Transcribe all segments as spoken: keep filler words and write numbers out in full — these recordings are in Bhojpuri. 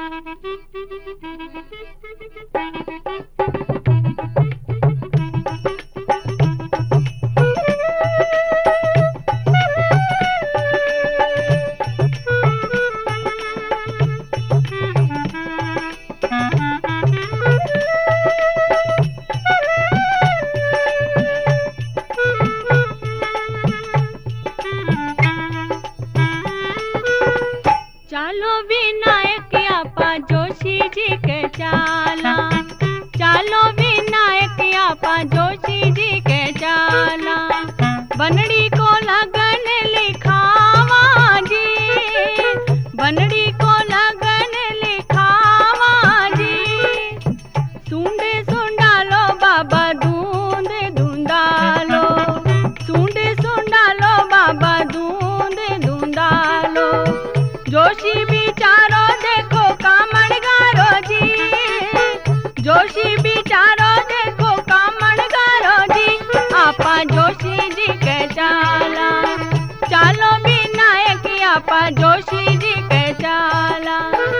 चालो विनायक आपा जोशी जी के चाला, चालो विनायक आपा जोशी जी के चाला। बनड़ी को लगन लिखावा जी, बनड़ी को लगन लिखावा जी। सूंड सुंडालो बाबा धूंद धुंदालो, सूंड सुंडालो बाबा धूंद धुंदालो। जोशी बिचारो देखो कामणगारो जी, जोशी बिचारो देखो कामणगारो जी। आपा जोशी जी के चाला, चालो विनायक आपा जोशी जी के चाला।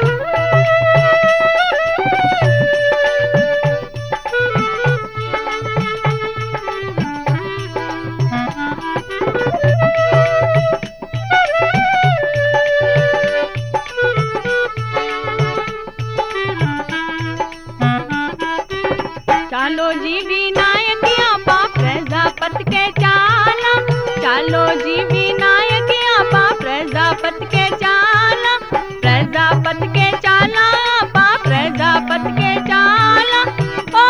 चालो जी विनायक आपा प्रजापति के चाला, चालो जी विनायक आपा प्रजापति के चाला। प्रजापति के चाला आपा प्रजापति के चाला। ओ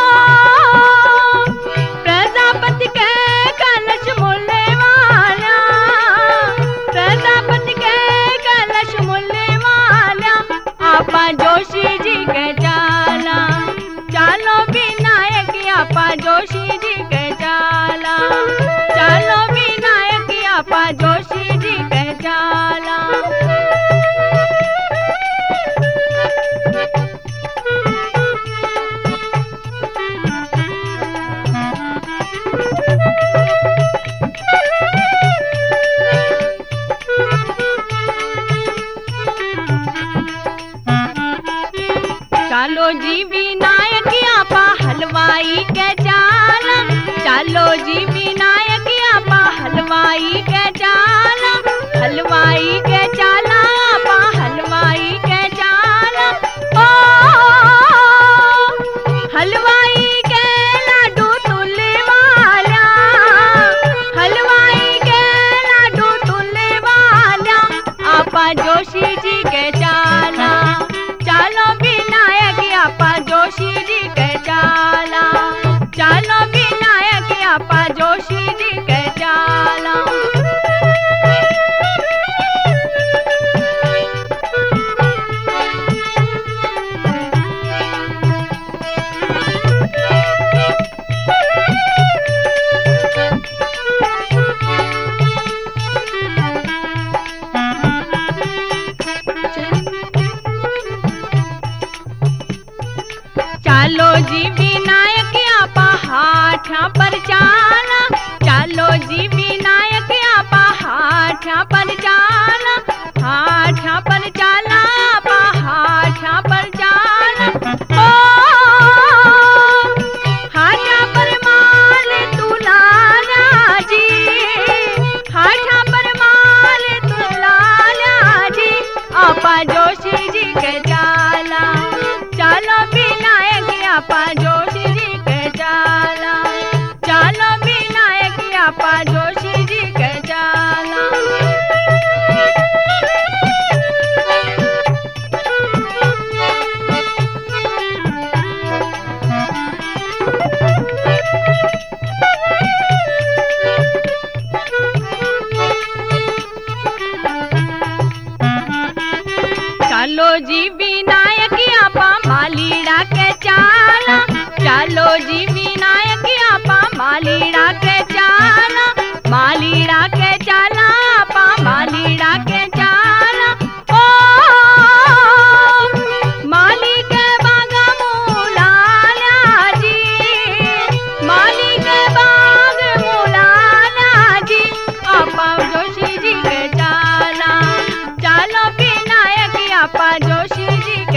प्रजापति के कलश मुल्ले वाला, प्रजापति के कलश मुल्ले वाला। आपा जोशी जी के चाला, चालो विनायक आपा जोशी जी के चाला, चालो विनायक आपा जोशी जी के चाला। चालो जी विनायक आपा हलवाई के चाला, चालो जी विनायक आपा हलवाई के चाला। हलवाई के चाला आपा हलवाई के चाला। ओ हलवाई के लाडू तुले वाला, हलवाई के लाडू तुले वाला। आपा जोशी जी के चाला, चालो विनायक आपा जोशी जी के चाला, चालो विनायक आपा जोशी जी के चाला। चालो जी विनायक आपा हाथा पर चाला, चालो जी विनायक आपा हाथा पर चाला। हाथा पर चाला आपा हाथा पर चाला। ओ हाथा पर माल तुलाला जी, हाथा पर माल तुलाला जी। आपा जोशी जी के चाला, चालो विनायक आपा जोशी जी के चाला, चालो विनायक आपा जोशी जी के चाला। चालो जी विनायक आपा मालीड़ा के चाला, चालो जी विनायक आपा मालीड़ा के चाला। मालीड़ा के चाला आपा मालीड़ा के चाला। ओ माली के बाग मुलाला जी, माली के बाग मुलाला जी। आपा जोशी जी के चाला, चालो विनायक आपा जोशी जी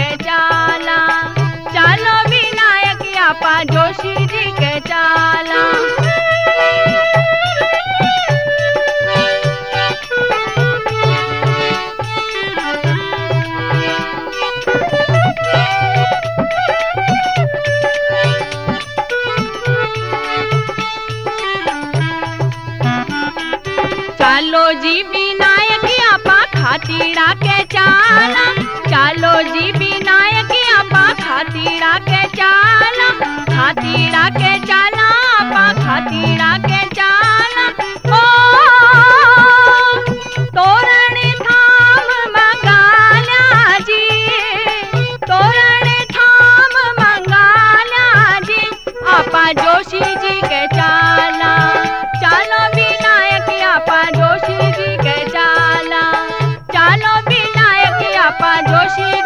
चाला, चालो जी विनायक आपा खातीरा के चाला, खातीरा के चाला आपा खातीरा के चाला। ओ तोरण थाम मंगाल्या जी, तोरण थाम मंगाल्या जी, आपा जोशी जी के चाला, चालो विनायक आपा जोशी जी के चाला, चालो विनायक आपा जोशी